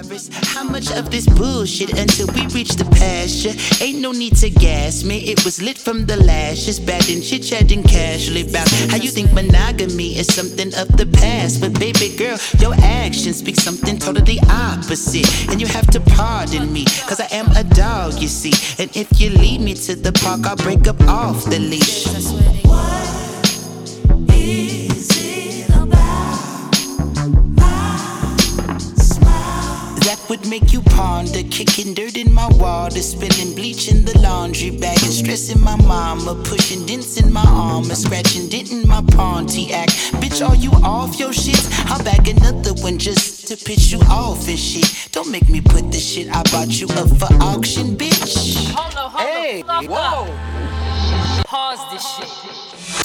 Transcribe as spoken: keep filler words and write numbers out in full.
express how much of this bullshit until we reach the pasture. Ain't no need to gas me, it was lit from the lashes. Bad and chit chatting casually about how you think monogamy is something of the past. But baby girl, your actions speak something totally opposite. And you have to pardon me, cause I am a dog, you see. And if you lead me to the park, I'll break up off the leash. What is it about my smile that would make you ponder? Kicking dirt in my water, spilling bleach in the laundry bag, and stressing my mama, pushing dents in my armor, scratching dent in my Pontiac. Bitch, are you off your shit? I'll bag another one just to piss you off and shit. Don't make me put the shit I bought you up for auction, bitch. Hold on, hold hey, the fuck whoa. up. Pause this shit.